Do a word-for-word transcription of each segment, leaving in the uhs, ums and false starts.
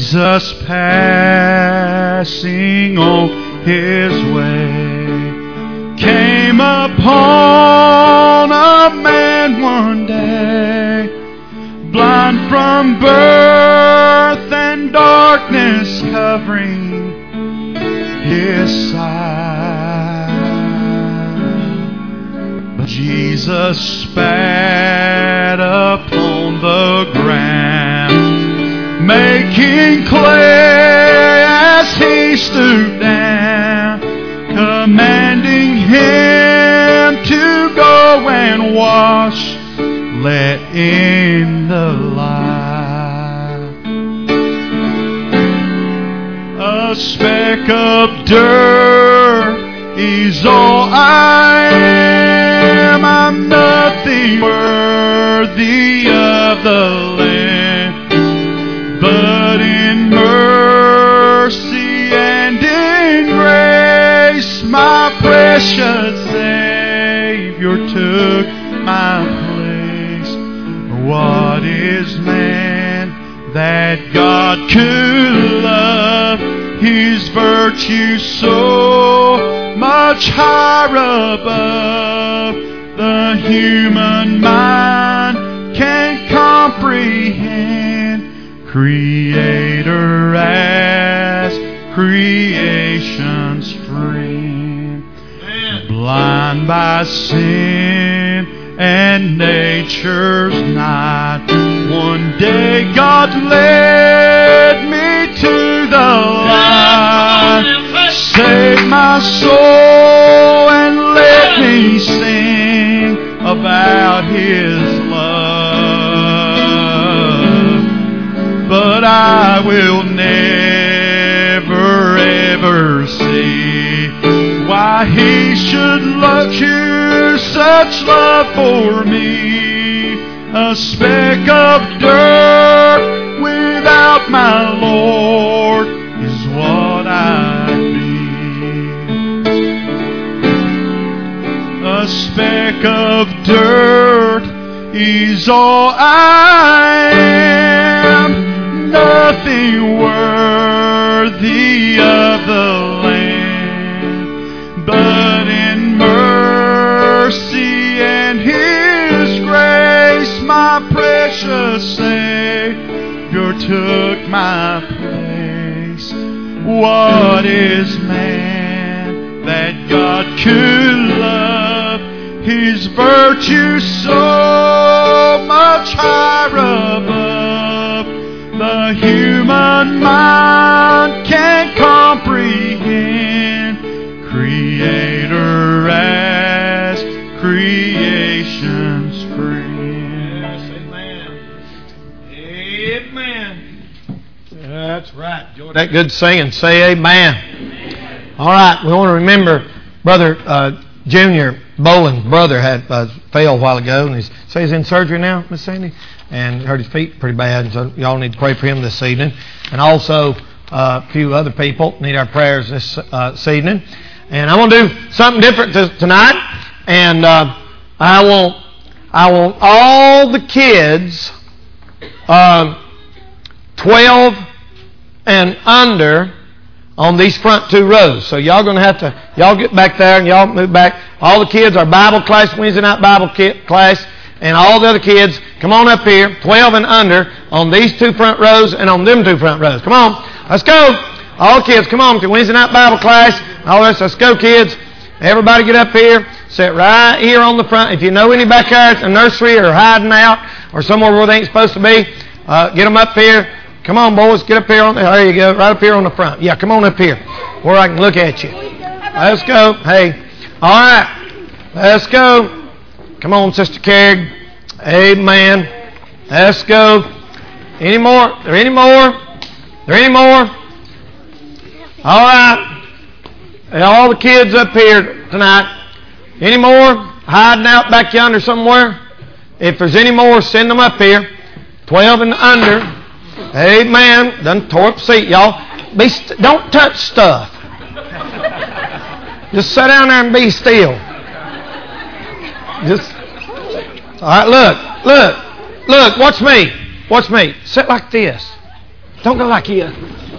Jesus passing on His way came upon a man one day, blind from birth and darkness covering His sight. But Jesus spat upon the ground, making clay as He stooped down, commanding him to go and wash, let in the light. A speck of dirt is all I am. I'm nothing worthy of the land, but in mercy and in grace my precious Savior took my place. What is man that God could love? His virtue so much higher above the human mind can't comprehend. Creator as creation's friend, blind by sin and nature's night, one day God led me to the light. Save my soul and let me sing about His love. But I will never ever see why He should love you such love for me. A speck of dirt without my Lord is what I'd be. A speck of dirt is all I am, nothing worthy of the land, but in mercy and His grace my precious Savior took my place. What is man that God could love? His virtue so much higher above the human mind can't comprehend. Creator as creation's friend. Yes, amen. Amen. That's right. Enjoy that good singing. Say amen. Amen. All right, we want to remember Brother uh, Junior Boland's brother had uh, fell a while ago, and he's so he's in surgery now, Miss Sandy, and hurt his feet pretty bad. And so y'all need to pray for him this evening, and also uh, a few other people need our prayers this, uh, this evening. And I want to do something different t- tonight, and uh, I want I want all the kids, uh, twelve and under, on these front two rows. So y'all going to have to, y'all get back there and y'all move back. All the kids, our Bible class, Wednesday night Bible class, and all the other kids, come on up here, twelve and under, on these two front rows and on them two front rows. Come on, let's go. All kids, come on to Wednesday night Bible class. All this, let's go, kids. Everybody get up here, sit right here on the front. If you know any back there at the nursery or hiding out or somewhere where they ain't supposed to be, uh, get them up here. Come on, boys, get up here on the, there you go, right up here on the front. Yeah, come on up here where I can look at you. Let's go. Hey, all right, let's go. Come on, Sister Carrig. Amen. Let's go. Any more? There any more? There any more? All right. And all the kids up here tonight. Any more? Hiding out back yonder somewhere? If there's any more, send them up here. Twelve and under. Amen. Done tore up the seat, y'all. Be st- don't touch stuff. Just sit down there and be still. Just. All right. Look. Look. Look. Watch me. Watch me. Sit like this. Don't go like you.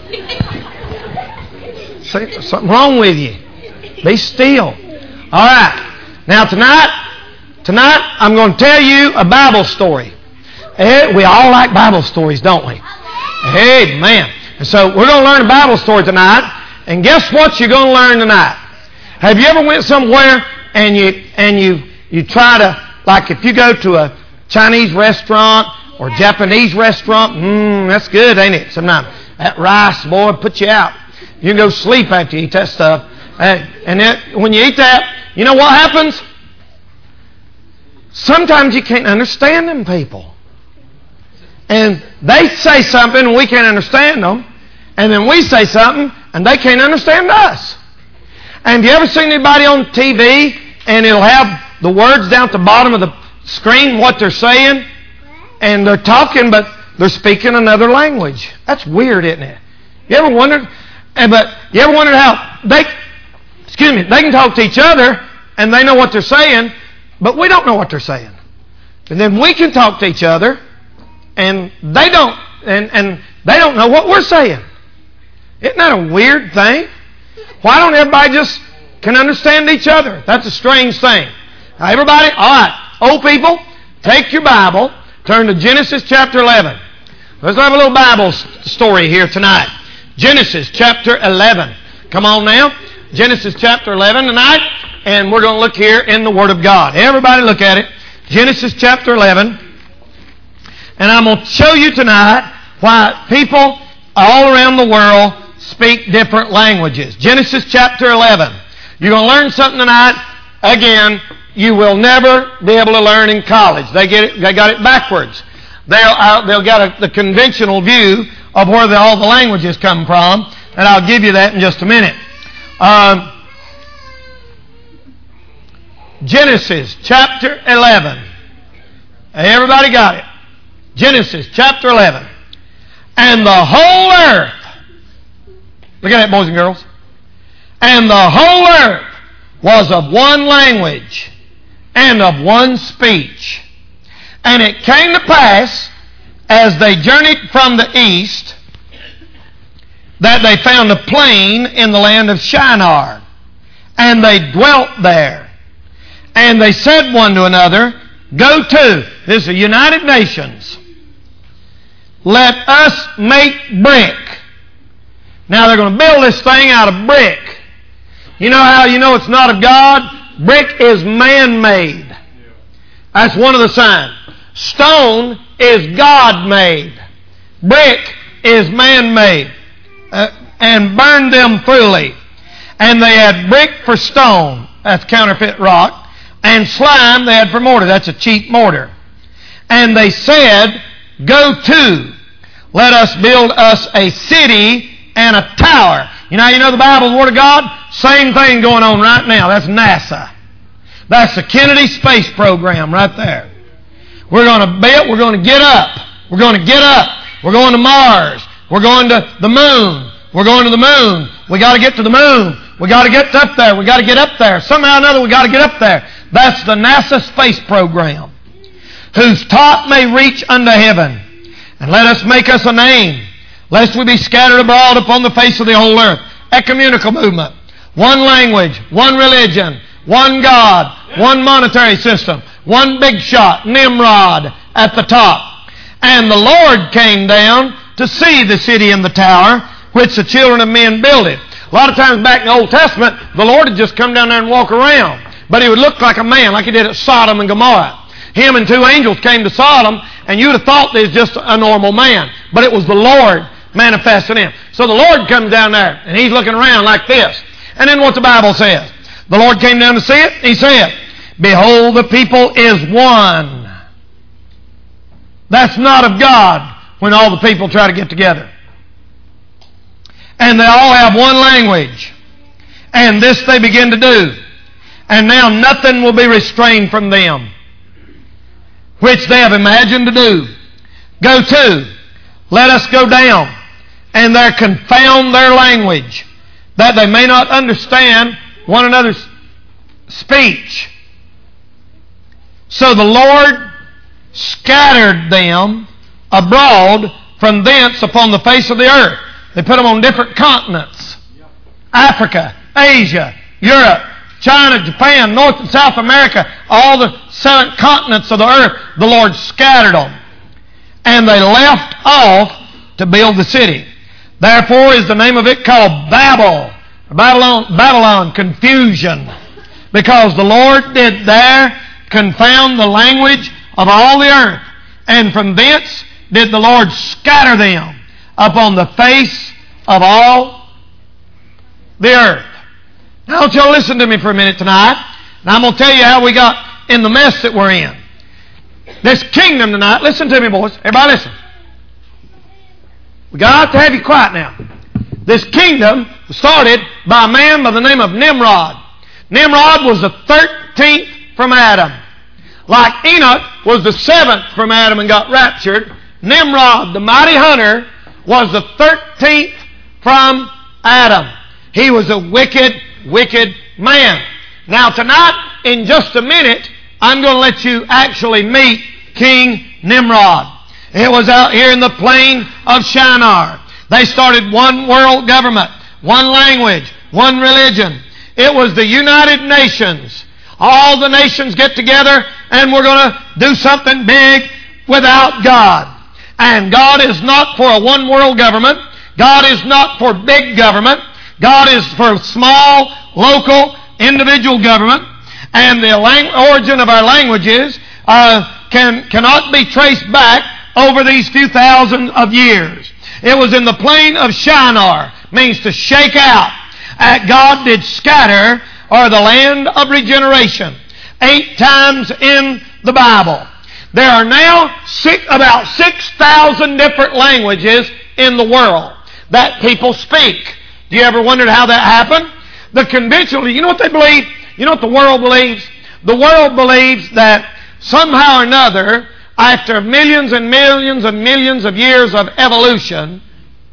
See, something wrong with you. Be still. All right. Now tonight, tonight I'm going to tell you a Bible story. We all like Bible stories, don't we? Amen. And so we're going to learn a Bible story tonight. And guess what you're going to learn tonight? Have you ever went somewhere and you and you you try to, like if you go to a Chinese restaurant or Japanese restaurant, mmm, that's good, ain't it? Sometimes that rice, boy, put you out. You can go sleep after you eat that stuff. And then when you eat that, you know what happens? Sometimes you can't understand them people. And they say something and we can't understand them. And then we say something and they can't understand us. And you ever seen anybody on T V and it'll have the words down at the bottom of the screen, what they're saying? And they're talking, but they're speaking another language. That's weird, isn't it? You ever wondered? And but you ever wondered how they, excuse me, they can talk to each other and they know what they're saying, but we don't know what they're saying. And then we can talk to each other and they don't, and, and they don't know what we're saying. Isn't that a weird thing? Why don't everybody just can understand each other? That's a strange thing. Now, everybody, all right, old people, take your Bible, turn to Genesis chapter eleven. Let's have a little Bible story here tonight. Genesis chapter eleven. Come on now. Genesis chapter eleven tonight, and we're going to look here in the Word of God. Everybody look at it. Genesis chapter eleven. And I'm going to show you tonight why people all around the world speak different languages. Genesis chapter eleven. You're going to learn something tonight. Again, you will never be able to learn in college. They get it. They got it backwards. They'll uh, they'll get a, the conventional view of where the, all the languages come from, and I'll give you that in just a minute. Um, Genesis chapter eleven. Everybody got it? Genesis chapter eleven. And the whole earth. Look at that, boys and girls. And the whole earth was of one language and of one speech. And it came to pass, as they journeyed from the east, that they found a plain in the land of Shinar. And they dwelt there. And they said one to another, Go to, this is the United Nations, let us make brick. Now they're going to build this thing out of brick. You know how you know it's not of God? Brick is man-made. That's one of the signs. Stone is God-made. Brick is man-made. Uh, and burned them fully. And they had brick for stone. That's counterfeit rock. And slime they had for mortar. That's a cheap mortar. And they said, Go to, let us build us a city and a tower. You know, you know the Bible, the Word of God? Same thing going on right now. That's NASA. That's the Kennedy Space Program right there. We're going to build, we're going to get up. We're going to get up. We're going to Mars. We're going to the moon. We're going to the moon. We got to get to the moon. We got to get up there. We got to get up there. Somehow or another we got to get up there. That's the NASA Space Program. Whose top may reach unto heaven. And let us make us a name, lest we be scattered abroad upon the face of the whole earth. Ecumenical movement. One language, one religion, one God, one monetary system, one big shot, Nimrod at the top. And the Lord came down to see the city and the tower, which the children of men builded. A lot of times back in the Old Testament, the Lord would just come down there and walk around. But he would look like a man, like he did at Sodom and Gomorrah. Him and two angels came to Sodom, and you'd have thought they was just a normal man. But it was the Lord manifesting him. So the Lord comes down there, and he's looking around like this. And then what the Bible says. The Lord came down to see it. He said, Behold, the people is one. That's not of God when all the people try to get together. And they all have one language. And this they begin to do. And now nothing will be restrained from them, which they have imagined to do. Go to, let us go down, and there confound their language, that they may not understand one another's speech. So the Lord scattered them abroad from thence upon the face of the earth. They put them on different continents. Africa, Asia, Europe, China, Japan, North and South America, all the seven continents of the earth, the Lord scattered them. And they left off to build the city. Therefore is the name of it called Babel. Babylon, Babylon, confusion. Because the Lord did there confound the language of all the earth. And from thence did the Lord scatter them upon the face of all the earth. Now, I want you to listen to me for a minute tonight. And I'm going to tell you how we got in the mess that we're in. This kingdom tonight, listen to me, boys. Everybody listen. We got to have you quiet now. This kingdom was started by a man by the name of Nimrod. Nimrod was the thirteenth from Adam. Like Enoch was the seventh from Adam and got raptured, Nimrod, the mighty hunter, was the thirteenth from Adam. He was a wicked, wicked man. Now tonight, in just a minute, I'm going to let you actually meet King Nimrod. It was out here in the plain of Shinar. They started one world government, one language, one religion. It was the United Nations. All the nations get together and we're going to do something big without God. And God is not for a one world government. God is not for big government. God is for small, local, individual government. And the lang- origin of our languages uh, can cannot be traced back over these few thousand of years. It was in the plain of Shinar, means to shake out. Uh, God did scatter, or the land of regeneration, eight times in the Bible. There are now six, about six thousand different languages in the world that people speak. Do you ever wondered how that happened? The conventional, you know what they believe? You know what the world believes? The world believes that somehow or another, after millions and millions and millions of years of evolution,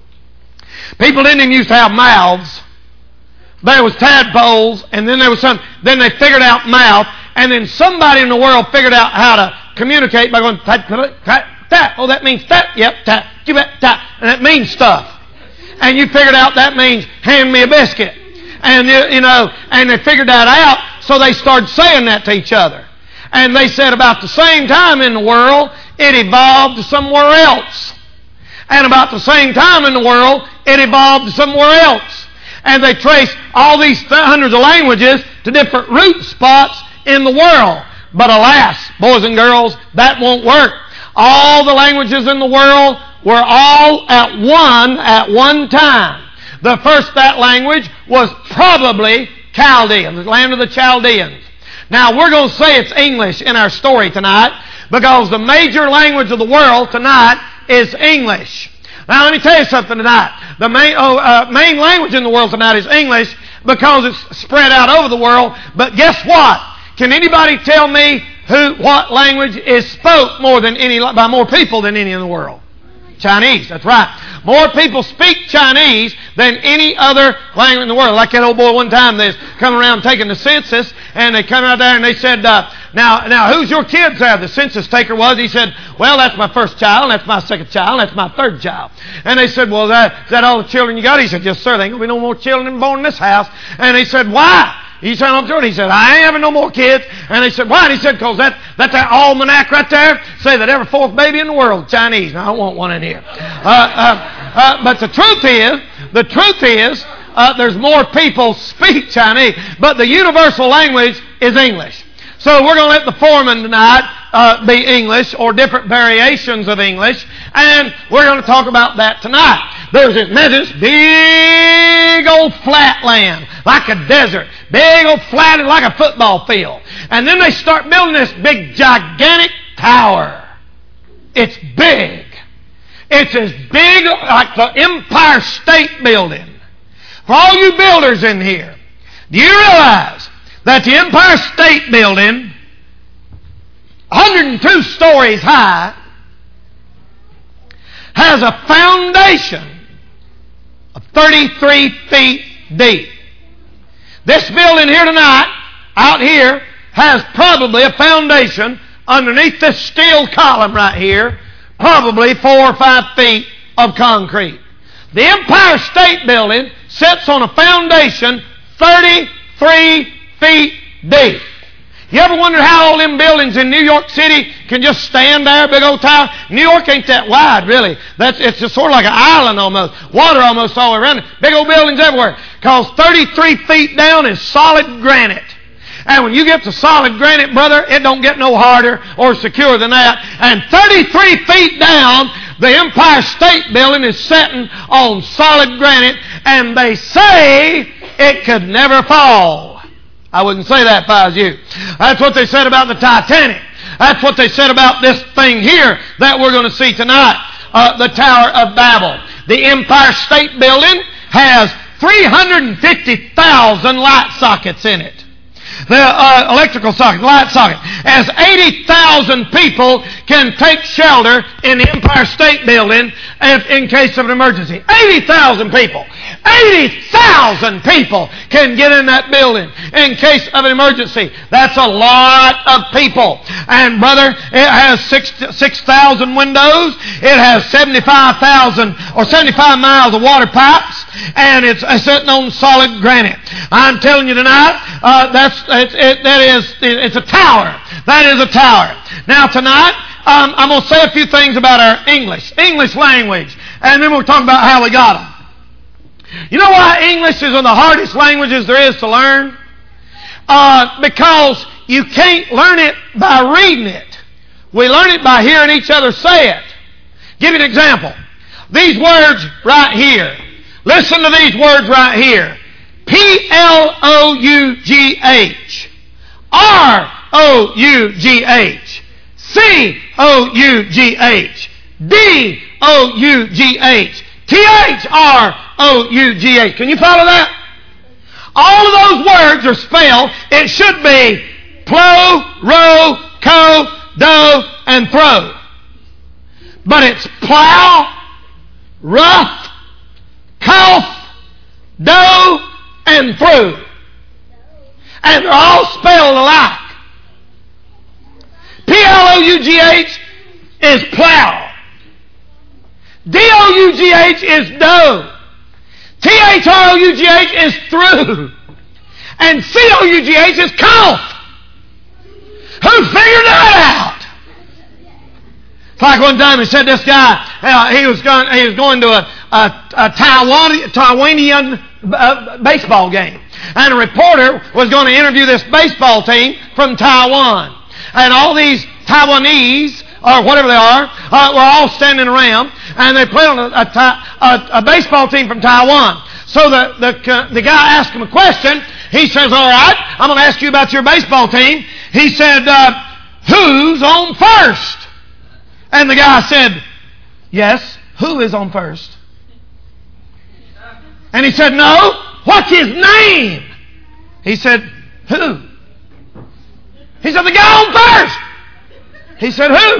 people didn't even used to have mouths. There was tadpoles, and then there was some. Then they figured out mouth, and then somebody in the world figured out how to communicate by going tap tap tap. Oh, that means tap. Yep, tap. Tap, and that means stuff. And you figured out that means hand me a biscuit, and you know, and they figured that out, so they started saying that to each other. And they said about the same time in the world, it evolved to somewhere else. And about the same time in the world, it evolved to somewhere else. And they trace all these hundreds of languages to different root spots in the world. But alas, boys and girls, that won't work. All the languages in the world were all at one at one time. The first that language was probably Chaldean, the land of the Chaldeans. Now, we're going to say it's English in our story tonight because the major language of the world tonight is English. Now, let me tell you something tonight. The main, oh, uh, main language in the world tonight is English because it's spread out over the world. But guess what? Can anybody tell me who what language is spoke more than any by more people than any in the world? Chinese, that's right. More people speak Chinese than any other language in the world. Like that old boy one time, they was coming around taking the census, and they come out there and they said, uh, now, now, who's your kids there? The census taker was. He said, well, that's my first child, and that's my second child, and that's my third child. And they said, well, is that, is that all the children you got? He said, yes, sir. There ain't going to be no more children born in this house. And he said, why? He said, I'm sure. He said, I ain't having no more kids. And they said, why? And he said, because that, that that almanac right there say that every fourth baby in the world is Chinese. Now, I don't want one in here. Uh, uh, uh, but the truth is, the truth is, uh, there's more people speak Chinese, but the universal language is English. So we're going to let the foreman tonight uh, be English or different variations of English, and we're going to talk about that tonight. There's this, this big old flat land, like a desert, big old flat like a football field. And then they start building this big gigantic tower. It's big. It's as big like the Empire State Building. For all you builders in here, do you realize that the Empire State Building, one hundred two stories high, has a foundation of thirty-three feet deep? This building here tonight, out here, has probably a foundation underneath this steel column right here, probably four or five feet of concrete. The Empire State Building sits on a foundation thirty-three feet deep. You ever wonder how all them buildings in New York City can just stand there, big old tower? New York ain't that wide, really. That's It's just sort of like an island almost. Water almost all around it. Big old buildings everywhere. Because thirty-three feet down is solid granite. And when you get to solid granite, brother, it don't get no harder or secure than that. And thirty-three feet down, the Empire State Building is sitting on solid granite, and they say it could never fall. I wouldn't say that if I was you. That's what they said about the Titanic. That's what they said about this thing here that we're going to see tonight, uh, the Tower of Babel. The Empire State Building has three hundred fifty thousand light sockets in it. The uh, electrical socket, light socket. As eighty thousand people can take shelter in the Empire State Building if, in case of an emergency. eighty thousand people. eighty thousand people can get in that building in case of an emergency. That's a lot of people. And brother, it has six thousand windows. It has seventy-five thousand or seventy-five miles of water pipes. And it's sitting on solid granite. I'm telling you tonight, uh, that's It, it, that is, it's a tower. That is a tower. Now tonight, um, I'm going to say a few things about our English, English language, and then we'll talk about how we got them. You know why English is one of the hardest languages there is to learn? Uh, because you can't learn it by reading it. We learn it by hearing each other say it. Give you an example. These words right here. Listen to these words right here. P L O U G H, R O U G H, C O U G H, D O U G H, T H R O U G H. Can you follow that? All of those words are spelled, it should be plow, row, co, do, and throw. But it's plow, rough, cough, do, and through. And they're all spelled alike. P L O U G H is plow. D O U G H is do. T H R O U G H is through. And C O U G H is cough. Who figured that out? It's like one time he said this guy, uh, he was going, he was going to a, a, a Taiwan, Taiwanian uh, baseball game. And a reporter was going to interview this baseball team from Taiwan. And all these Taiwanese, or whatever they are, uh, were all standing around. And they played on a, a, a, a baseball team from Taiwan. So the, the, the guy asked him a question. He says, all right, I'm going to ask you about your baseball team. He said, uh, who's on first? And the guy said, yes, who is on first? And he said, no, what's his name? He said, who? He said, the guy on first. He said, who?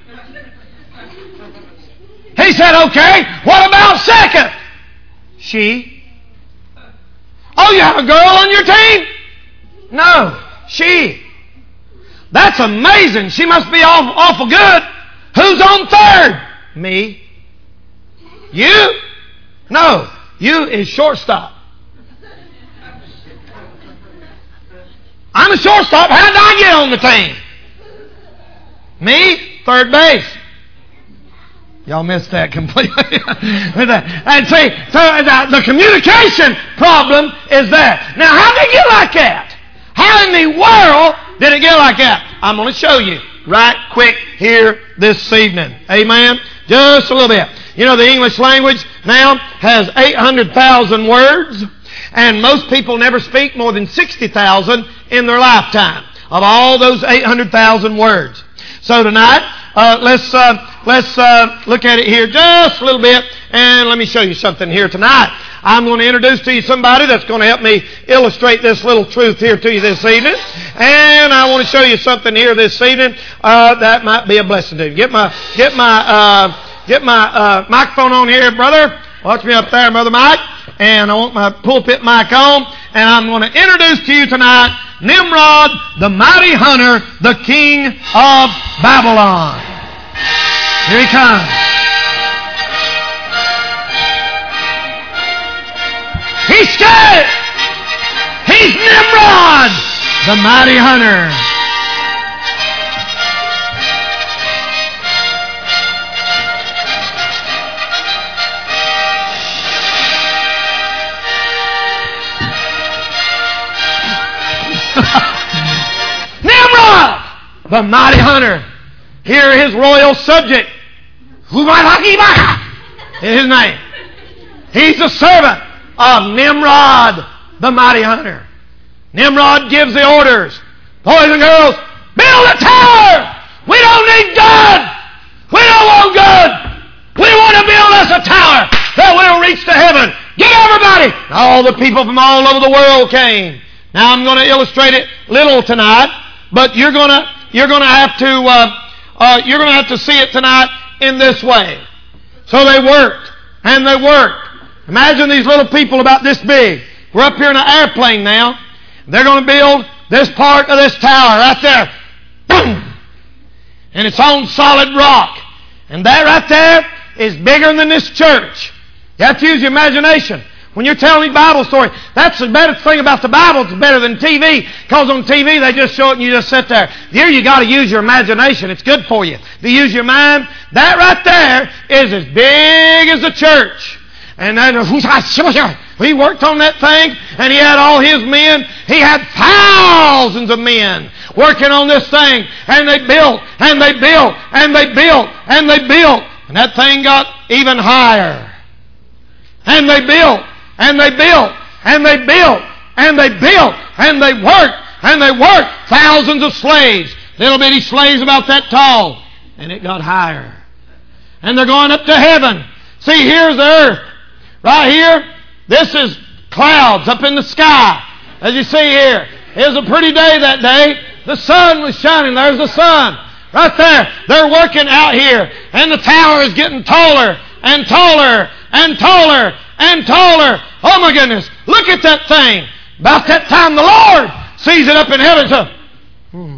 He said, okay, what about second? She. Oh, you have a girl on your team? No, she. That's amazing. She must be awful, awful good. Who's on third? Me. You? No. You is shortstop. I'm a shortstop. How did I get on the team? Me? Third base. Y'all missed that completely. And see, so the communication problem is there. Now, how did it get like that? How in the world did it get like that? I'm going to show you right quick here this evening. Amen? Just a little bit. You know, the English language now has eight hundred thousand words, and most people never speak more than sixty thousand in their lifetime of all those eight hundred thousand words. So tonight, uh, let's uh, let's uh, look at it here just a little bit, and let me show you something here tonight. I'm going to introduce to you somebody that's going to help me illustrate this little truth here to you this evening. And I want to show you something here this evening uh, that might be a blessing to you. Get my get my uh, get my uh, microphone on here, brother. Watch me up there, Brother Mike. And I want my pulpit mic on. And I'm going to introduce to you tonight Nimrod, the mighty hunter, the king of Babylon. Here he comes. be scared. He's Nimrod, the mighty hunter. Nimrod, the mighty hunter. Here his royal subject. Is his name. He's the servant of Nimrod, the mighty hunter. Nimrod gives the orders. Boys and girls, build a tower. We don't need God. We don't want God. We want to build us a tower that will reach to heaven. Get everybody. All the people from all over the world came. Now I'm going to illustrate it little tonight, but you're going to you're going to have to uh, uh, you're going to have to see it tonight in this way. So they worked and they worked. Imagine these little people about this big. We're up here in an airplane now. They're going to build this part of this tower right there. Boom! And it's on solid rock. And that right there is bigger than this church. You have to use your imagination. When you're telling a Bible story, that's the better thing about the Bible. It's better than T V. Because on T V, they just show it and you just sit there. Here you got to use your imagination. It's good for you. If you use your mind, that right there is as big as the church. And then he worked on that thing, and he had all his men. He had thousands of men working on this thing. And they built, and they built, and they built, and they built. And that thing got even higher. And they built, and they built, and they built, and they built, and they worked, and they worked. Thousands of slaves, little bitty slaves about that tall. And it got higher. And they're going up to heaven. See, here's the earth. Right here, this is clouds up in the sky. As you see here, it was a pretty day that day. The sun was shining. There's the sun. Right there. They're working out here. And the tower is getting taller and taller and taller and taller. Oh my goodness. Look at that thing. About that time the Lord sees it up in heaven. So, hmm,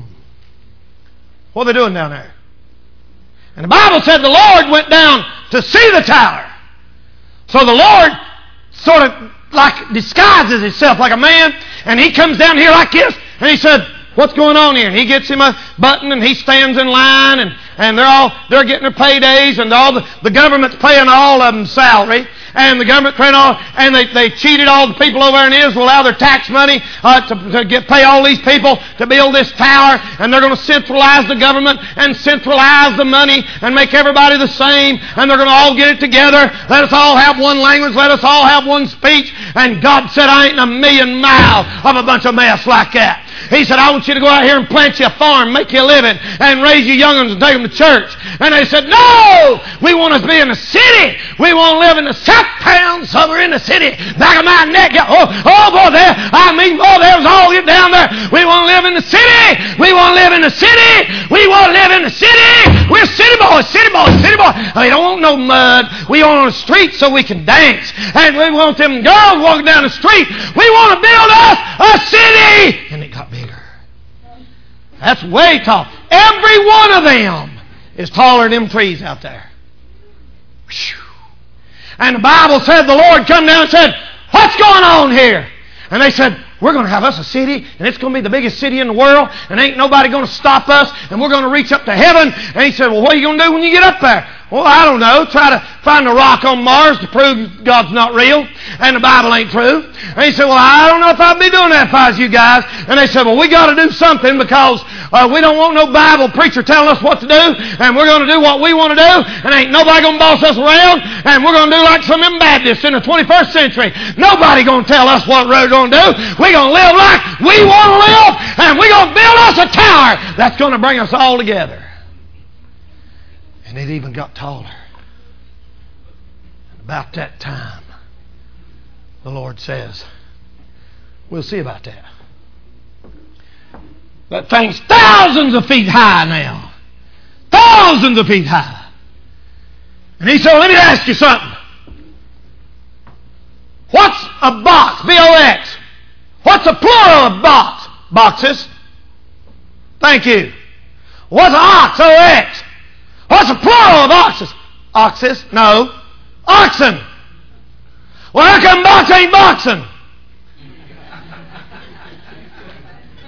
what are they doing down there? And the Bible said the Lord went down to see the tower. So the Lord sort of like disguises himself like a man, and he comes down here like this, and he said, what's going on here? And he gets him a button, and he stands in line, and, and they're all they're getting their paydays, and all the, the government's paying all of them salary, and the government paying all, and they, they cheated all the people over there in Israel out of their tax money uh, to, to get pay all these people to build this tower, and they're going to centralize the government and centralize the money and make everybody the same, and they're going to all get it together. Let us all have one language. Let us all have one speech. And God said, I ain't in a million miles of a bunch of mess like that. He said, I want you to go out here and plant you a farm, make you a living, and raise your young ones and take them to church. And they said, no! We want to be in the city. We want to live in the south town, somewhere in the city. Back of my neck. Oh, oh boy, there. I mean, oh, there's all get down there. We want to live in the city. We want to live in the city. We want to live in the city. We're city boys, city boys, city boys. We don't want no mud. We want on the street so we can dance. And we want them girls walking down the street. We want to build us a city. And it got bigger. That's way tall. Every one of them is taller than them trees out there. Whew. And the Bible said the Lord come down and said, what's going on here? And they said, we're going to have us a city, and it's going to be the biggest city in the world, and ain't nobody going to stop us, and we're going to reach up to heaven. And he said, well, what are you going to do when you get up there? Well, I don't know. Try to find a rock on Mars to prove God's not real and the Bible ain't true. And he said, well, I don't know if I'd be doing that if I was you guys. And they said, well, we got to do something because uh, we don't want no Bible preacher telling us what to do, and we're going to do what we want to do, and ain't nobody going to boss us around, and we're going to do like some of them Baptists in the twenty-first century. Nobody going to tell us what we're going to do. We're going to live like we want to live, and we're going to build us a tower that's going to bring us all together. And it even got taller. And about that time, the Lord says, we'll see about that. That thing's thousands of feet high now. Thousands of feet high. And he said, let me ask you something. What's a box? B O X. What's a plural of box? Boxes. Thank you. What's an ox? O X. What's a plural of oxes? Oxes? No. Oxen. Well, how come box ain't boxing?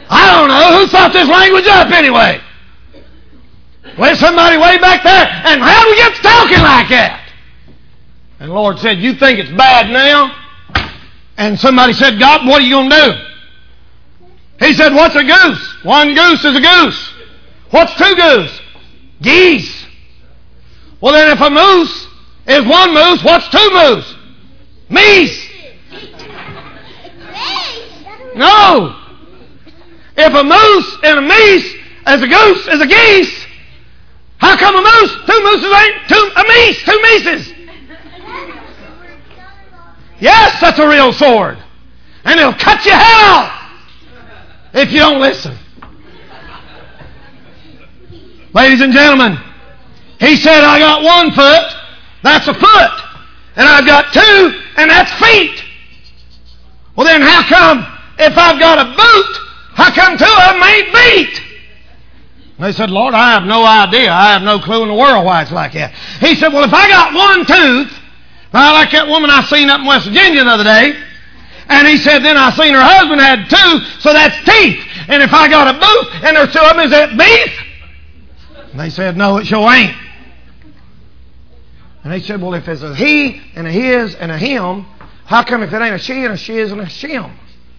I don't know. Who thought this language up anyway? Well, somebody way back there. And how do we get to talking like that? And the Lord said, you think it's bad now? And somebody said, God, what are you going to do? He said, what's a goose? One goose is a goose. What's two goose? Geese. Well, then if a moose is one moose, what's two moose? Meese. No. If a moose and a meese as a goose is a geese, how come a moose? Two mooses ain't two a meese, two meeses. Yes, that's a real sword. And it'll cut your head off if you don't listen. Ladies and gentlemen, he said, I got one foot, that's a foot. And I've got two, and that's feet. Well then how come if I've got a boot, how come two of them ain't feet? And they said, Lord, I have no idea. I have no clue in the world why it's like that. He said, well, if I got one tooth, now like that woman I seen up in West Virginia the other day, and he said, then I seen her husband had two, so that's teeth. And if I got a boot and there's two of them, is that beef? And they said, no, it sure ain't. And they said, well, if it's a he and a his and a him, how come if it ain't a she and a shiz and a shim?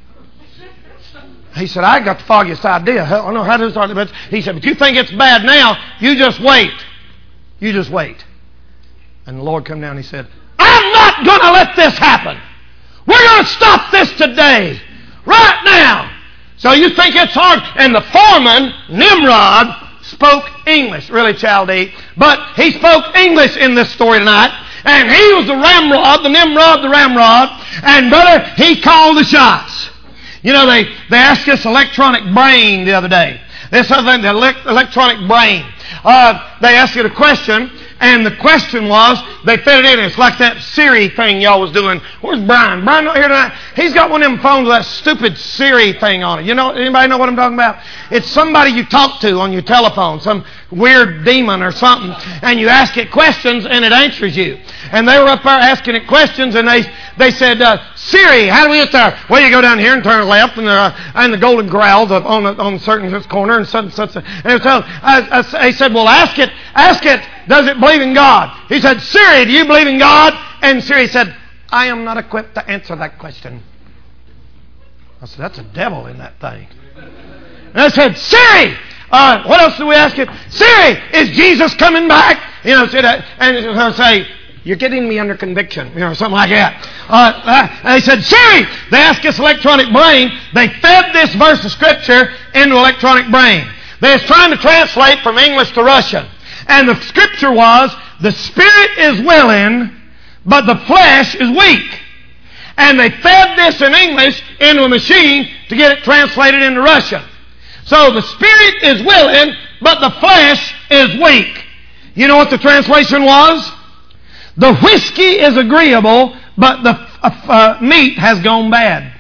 He said, I got the foggiest idea. I don't know how to start it, but he said, but you think it's bad now, you just wait. You just wait. And the Lord come down and he said, I'm not going to let this happen. We're going to stop this today. Right now. So you think it's hard? And the foreman, Nimrod, spoke English, really Chaldee, but he spoke English in this story tonight. And he was the ramrod, the Nimrod, the ramrod. And brother, he called the shots. You know, they, they asked us electronic brain the other day. This other thing, the elect, electronic brain. Uh, they asked it a question, and the question was, they fed it in. It's like that Siri thing y'all was doing. Where's Brian? Brian not here tonight. He's got one of them phones with that stupid Siri thing on it. You know, anybody know what I'm talking about? It's somebody you talk to on your telephone, some weird demon or something, and you ask it questions, and it answers you. And they were up there asking it questions, and they they said, uh, Siri, how do we get there? Well, you go down here and turn left, and the uh, and the Golden Corral's up on a, on a certain corner, and such and such. And it was telling, I, I, he said, well, ask it, ask it, does it believe in God? He said, Siri, do you believe in God? And Siri said, I am not equipped to answer that question. I said, that's a devil in that thing. And I said, Siri, uh, what else do we ask it? Siri, is Jesus coming back? You know, and it's say, you're getting me under conviction, you know, something like that. Uh, uh, and they said, Siri, they asked us electronic brain. They fed this verse of Scripture into electronic brain. They was trying to translate from English to Russian. And the Scripture was, the spirit is willing, but the flesh is weak. And they fed this in English into a machine to get it translated into Russian. So the spirit is willing, but the flesh is weak. You know what the translation was? The whiskey is agreeable, but the uh, uh, meat has gone bad.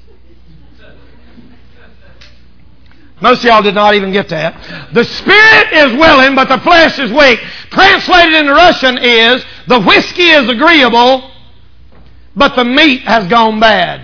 Most of y'all did not even get that. The spirit is willing, but the flesh is weak. Translated into Russian is, the whiskey is agreeable, but the meat has gone bad.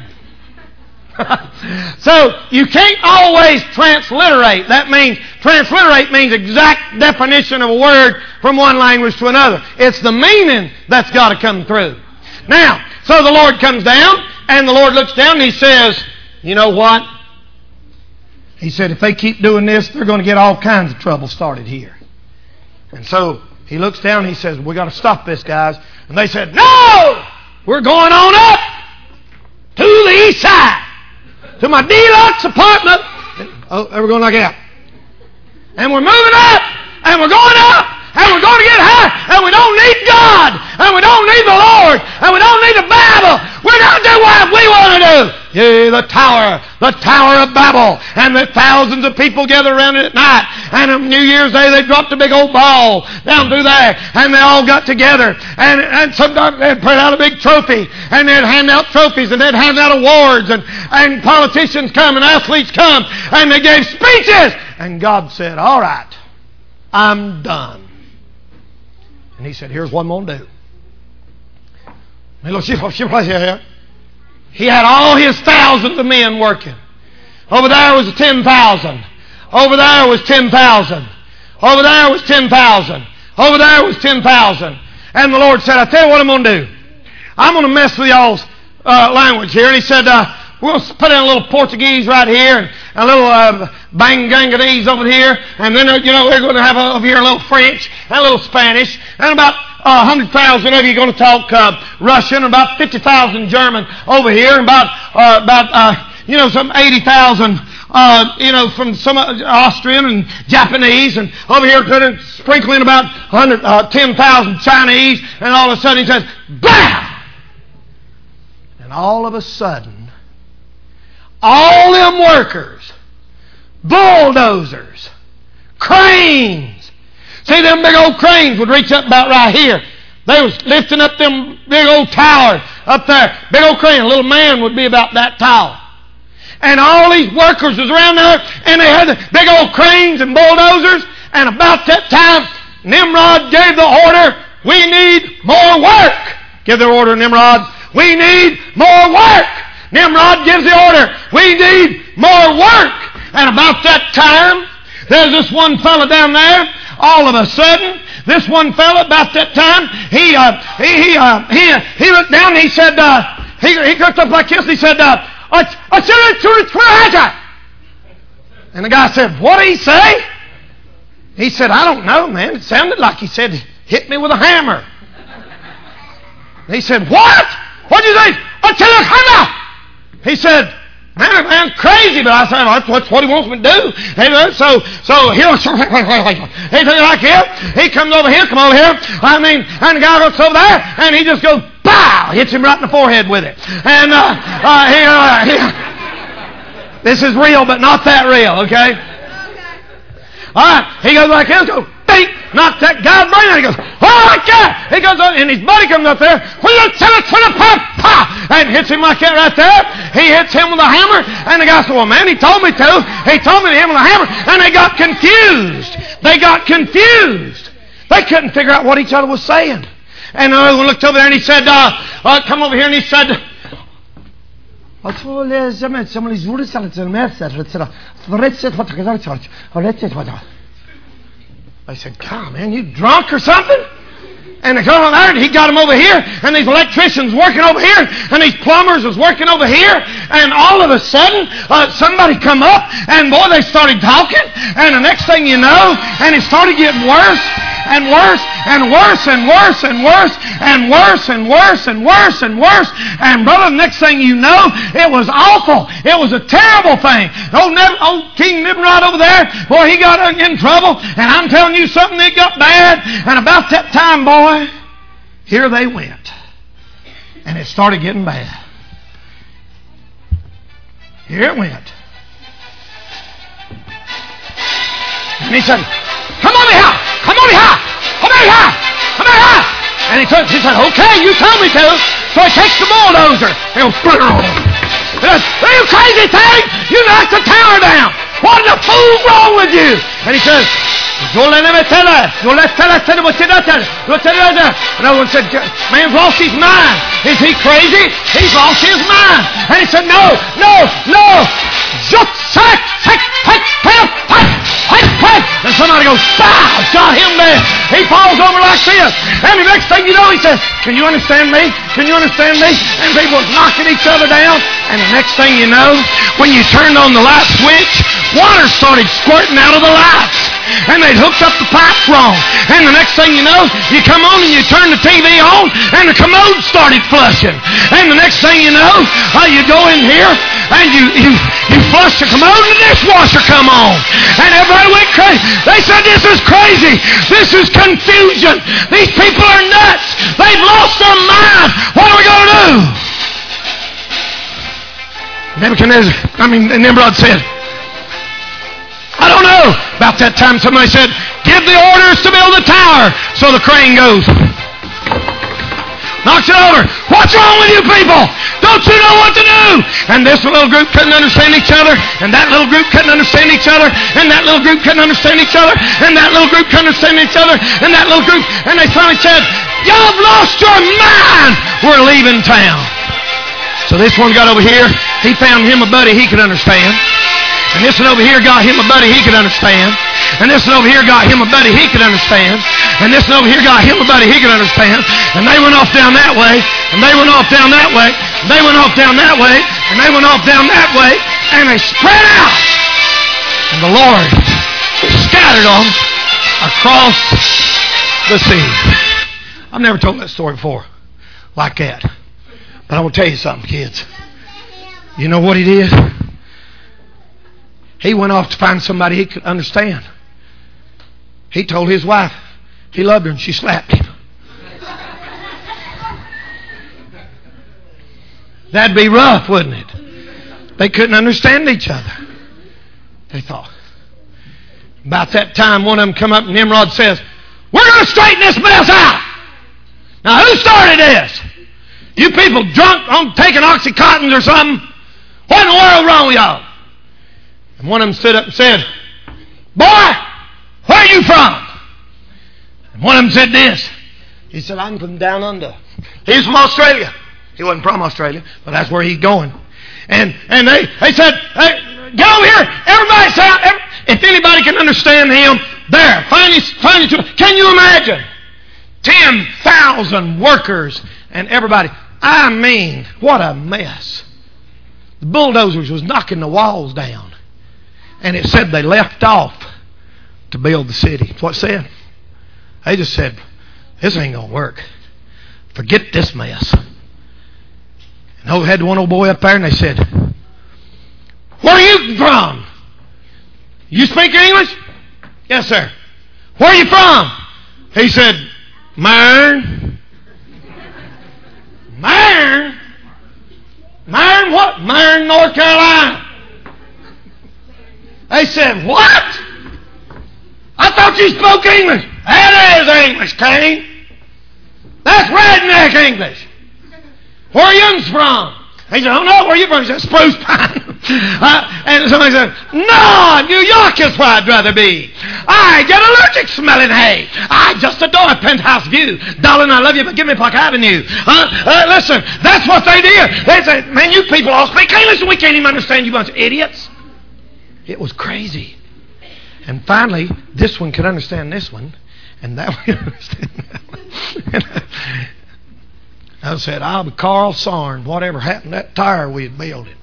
So you can't always transliterate. That means, transliterate means exact definition of a word from one language to another. It's the meaning that's got to come through. Now, so the Lord comes down, and the Lord looks down and He says, you know what? He said, if they keep doing this, they're going to get all kinds of trouble started here. And so He looks down and He says, we got to stop this, guys. And they said, no! We're going on up to the east side, to my deluxe apartment. Oh, they were going like that. And we're moving up, and we're going up, and we're going to get high, and we don't need God, and we don't need the Lord, and we don't need the Bible. We're going to do what we want to do. Yeah, the tower, the Tower of Babel, and the thousands of people gather around it at night. And on New Year's Day, they dropped a big old ball down through there, and they all got together. And, and sometimes they'd put out a big trophy, and they'd hand out trophies, and they'd hand out awards, and, and politicians come, and athletes come, and they gave speeches. And God said, all right, I'm done. And He said, here's what I'm going to do. He had all His thousands of men working. Over there was ten thousand. Over there was ten thousand. Over there was ten thousand. Over there was ten thousand. And the Lord said, I tell you what I'm going to do. I'm going to mess with y'all's uh, language here. And He said, uh, we're going to put in a little Portuguese right here and a little uh, Banganganese over here. And then, uh, you know, we're going to have uh, over here a little French and a little Spanish. And about uh, one hundred thousand of you are going to talk uh, Russian. About fifty thousand German over here. And about, uh, about uh, you know, some eighty thousand Uh, you know, from some Austrian and Japanese, and over here sprinkling about one hundred, uh, ten thousand Chinese, and all of a sudden He says, BAM! And all of a sudden, all them workers, bulldozers, cranes, see them big old cranes would reach up about right here. They was lifting up them big old towers up there. Big old crane, a little man would be about that tall. And all these workers was around there, and they had the big old cranes and bulldozers. And about that time, Nimrod gave the order, we need more work. Give the order, Nimrod. We need more work. Nimrod gives the order, we need more work. And about that time, there's this one fella down there. All of a sudden, this one fella, about that time, he uh, he he uh, he, he looked down and he said, uh, he he looked up like this. He said, uh, and the guy said, what did he say? He said, I don't know, man. It sounded like he said, hit me with a hammer. And he said, what? What did you say? Hammer. He said, man, man, crazy. But I said, well, that's what he wants me to do. And so, so he he like here. He comes over here, come over here. I mean, and the guy goes over there, and he just goes, bow! Hits him right in the forehead with it. And uh, uh, he, uh, he, this is real, but not that real, okay? All right, he goes like this, goes, bing, knock that guy's brain out. He goes, oh, like that. He goes up, and his buddy comes up there, and hits him like that right there. He hits him with a hammer, and the guy said, well, man, he told me to. He told me to hit him with a hammer, and they got confused. They got confused. They couldn't figure out what each other was saying. And another one looked over there and he said, uh, uh, come over here, and he said, I said, God, man, you drunk or something? And they come over there, and he got them over here, and these electricians working over here, and these plumbers was working over here, and all of a sudden, uh, somebody come up, and boy, they started talking, and the next thing you know, and it started getting worse, and worse, and worse, and worse, and worse, and worse, and worse, and worse, and worse, and brother, the next thing you know, it was awful. It was a terrible thing. Old, Nib- old King Nimrod over there, boy, he got in trouble, and I'm telling you something, it got bad, and about that time, boy, here they went. And it started getting bad. Here it went. And he said, come on here! Come on here! Come on here! Come on here! And he, took, he said, okay, you told me to. So he takes the bulldozer. He goes, he goes, are you crazy thing? You knocked the tower down. What in the fool's wrong with you? And he says, another one said, man's lost his mind. Is he crazy? He's lost his mind. And he said, no, no, no. And somebody goes, bah! Shot him dead. He falls over like this. And the next thing you know, he says, can you understand me? Can you understand me? And people was knocking each other down. And the next thing you know, when you turned on the light switch, water started squirting out of the lights. And they'd hooked up the pipes wrong. And the next thing you know, you come on and you turn the T V on, and the commode started flushing. And the next thing you know, uh, you go in here, and you, you, you flush the commode, and the dishwasher come on. And everybody went crazy. They said, this is crazy. This is confusion. These people are nuts. They've lost their mind. What are we going to do? Nebuchadnezzar, I mean, Nimrod said, I don't know. About that time somebody said, give the orders to build the tower. So the crane goes, knocks it over. What's wrong with you people? Don't you know what to do? And this little group couldn't understand each other, and that little group couldn't understand each other, and that little group couldn't understand each other, and that little group couldn't understand each other, and that little group, and they finally said, y'all have lost your mind. We're leaving town. So this one got over here. He found him a buddy he could understand. And this one over here got him a buddy he could understand. And this one over here got him a buddy he could understand. And this one over here got him a buddy he could understand. And they went off down that way. And they went off down that way. And they went off down that way. And they went off down that way. And they spread out. And the Lord scattered them across the sea. I've never told that story before like that. But I will tell you something, kids. You know what he did? He went off to find somebody he could understand. He told his wife he loved her and she slapped him. That'd be rough, wouldn't it? They couldn't understand each other. They thought. About that time, one of them come up and Nimrod says, we're going to straighten this mess out. Now, who started this? You people drunk on taking Oxycontins or something? What in the world wrong with y'all? And one of them stood up and said, boy, where are you from? And one of them said this. He said, I'm from down under. He's from Australia. He wasn't from Australia, but that's where he's going. And and they, they said, hey, get over here. Everybody say, every, if anybody can understand him, there, find his, find his. Can you imagine? ten thousand workers and everybody. I mean, what a mess. The bulldozers was knocking the walls down. And it said they left off to build the city. That's what it said. They just said, this ain't going to work. Forget this mess. And they had one old boy up there and they said, where are you from? You speak English? Yes, sir. Where are you from? He said, Myron. Myron? Myron what? Myron, North Carolina. They said, what? I thought you spoke English. That is English, Kane. That's redneck English. Where are you from? He said, oh no, where are you from? He said, Spruce Pine. uh, and somebody said, no, New York is where I'd rather be. I get allergic smelling hay. I just adore a penthouse view. Darling, I love you, but give me Park Avenue. Uh, uh, listen, that's what they did. They said, man, you people all speak English and we can't even understand you bunch of idiots. It was crazy. And finally, this one could understand this one, and that one could understand that one. I said, I'll be Carl Sarn. Whatever happened to that tire we had built.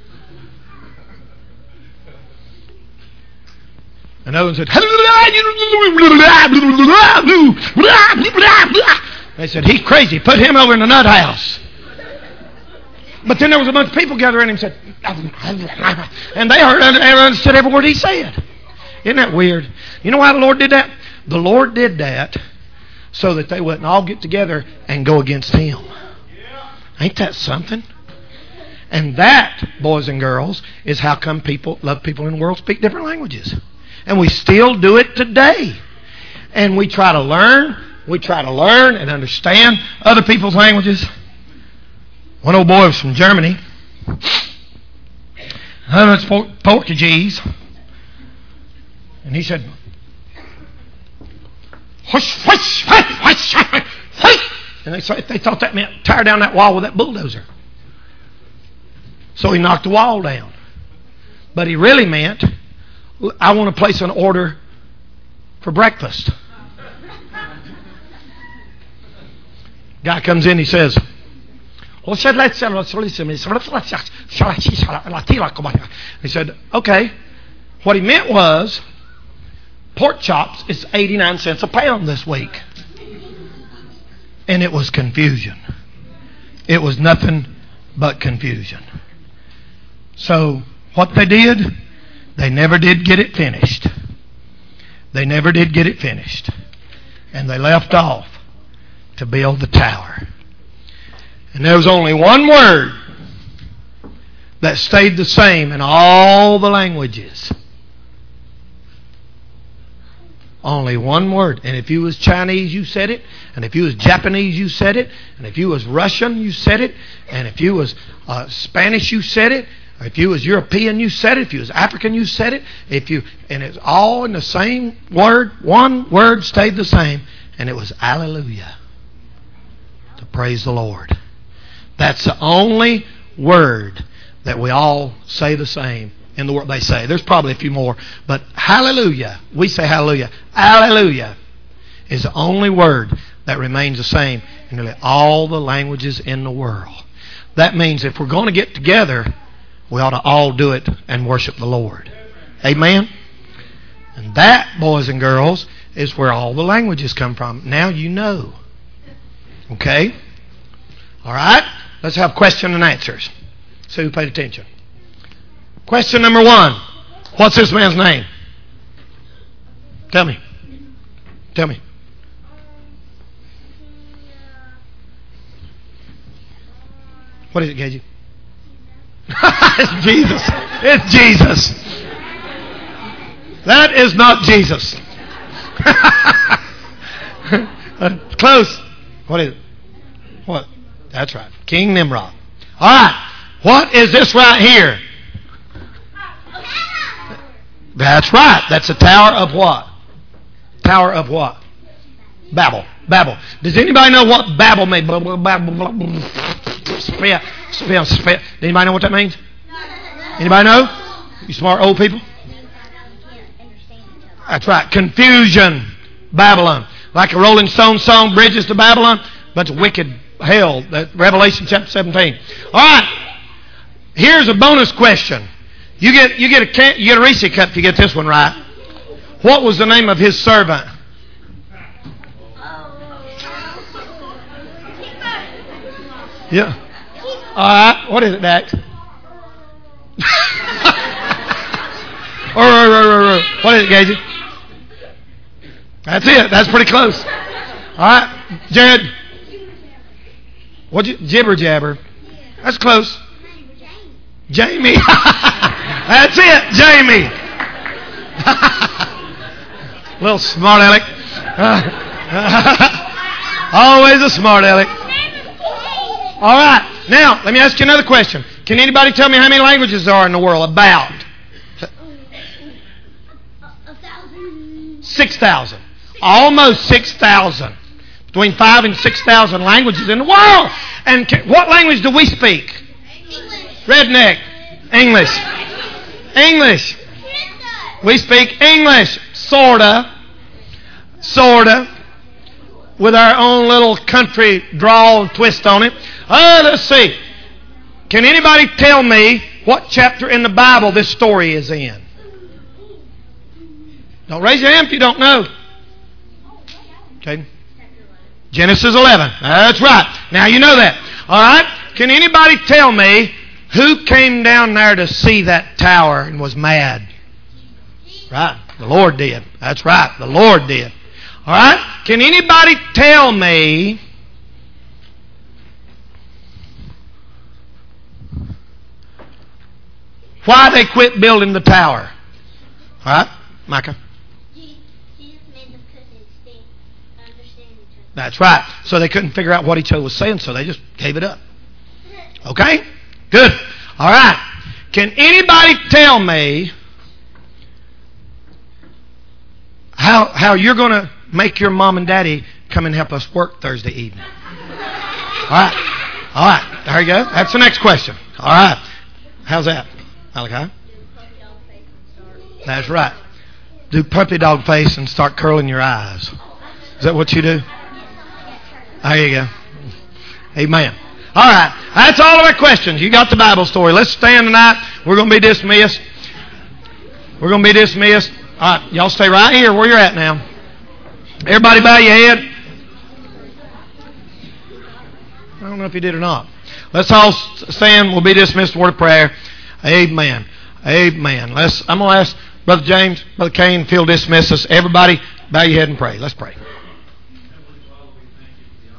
Another one said, they said, he's crazy. Put him over in the nut house. But then there was a bunch of people gathered around him and said, and they heard and understood every word he said. Isn't that weird? You know why the Lord did that? The Lord did that so that they wouldn't all get together and go against him. Ain't that something? And that, boys and girls, is how come people, love people in the world speak different languages. And we still do it today. And we try to learn, we try to learn and understand other people's languages. One old boy was from Germany. I spoke Portuguese. And he said, whoosh, whoosh, whoosh, whoosh, whoosh. And they, they thought that meant tear down that wall with that bulldozer. So he knocked the wall down. But he really meant, I want to place an order for breakfast. Guy comes in, he says, he said, okay. What he meant was, pork chops is eighty-nine cents a pound this week. And it was confusion. It was nothing but confusion. So what they did, they never did get it finished. They never did get it finished. And they left off to build the tower. And there was only one word that stayed the same in all the languages. Only one word. And if you was Chinese, you said it. And if you was Japanese, you said it. And if you was Russian, you said it. And if you was uh, Spanish, you said it. Or if you was European, you said it. If you was African, you said it. If you and it's all in the same word. One word stayed the same, and it was Alleluia. To praise the Lord. That's the only word that we all say the same in the world, they say. There's probably a few more. But hallelujah, we say hallelujah. Hallelujah is the only word that remains the same in nearly all the languages in the world. That means if we're going to get together, we ought to all do it and worship the Lord. Amen? And that, boys and girls, is where all the languages come from. Now you know. Okay? All right? Let's have question and answers. See who paid attention. Question number one. What's this man's name? Tell me. Tell me. What is it, Gagey? It's Jesus. It's Jesus. That is not Jesus. Close. What is it? What? That's right. King Nimrod. All right. What is this right here? That's right. That's a tower of what? Tower of what? Babel. Babel. Does anybody know what Babel means? Spit, spit, spit. Anybody know what that means? Anybody know? You smart old people? That's right. Confusion. Babylon. Like a Rolling Stone song, Bridges to Babylon. Bunch of wicked hell. That Revelation chapter seventeen. All right. Here's a bonus question. You get you get a can, you get a Reese cup if you get this one right. What was the name of his servant? Yeah. All right. What is it, Dax? or, or, or, or, or. What is it, Gagey? That's it. That's pretty close. All right, Jared. What you jibber jabber? That's close. Jamie. That's it, Jamie. Little smart aleck. Always a smart aleck. All right. Now, let me ask you another question. Can anybody tell me how many languages there are in the world? About six thousand. Almost six thousand. Between five and six thousand languages in the world. And can, what language do we speak? English. Redneck. English. English. We speak English. Sorta. Sorta. With our own little country drawl twist on it. Uh, let's see. Can anybody tell me what chapter in the Bible this story is in? Don't raise your hand if you don't know. Okay. Genesis eleven. That's right. Now you know that. All right. Can anybody tell me who came down there to see that tower and was mad? Right. The Lord did. That's right. The Lord did. All right. Can anybody tell me why they quit building the tower? All right, Micah. That's right. So they couldn't figure out what each other was saying, so they just gave it up. Okay? Good. All right. Can anybody tell me how how you're going to make your mom and daddy come and help us work Thursday evening? All right. All right. There you go. That's the next question. All right. How's that, Malachi? That's right. Do puppy dog face and start curling your eyes. Is that what you do? There you go. Amen. All right. That's all of our questions. You got the Bible story. Let's stand tonight. We're going to be dismissed. We're going to be dismissed. All right. Y'all stay right here where you're at now. Everybody bow your head. I don't know if you did or not. Let's all stand. We'll be dismissed. Word of prayer. Amen. Amen. Let's. I'm going to ask Brother James, Brother Kane, if he'll dismiss us. Everybody bow your head and pray. Let's pray.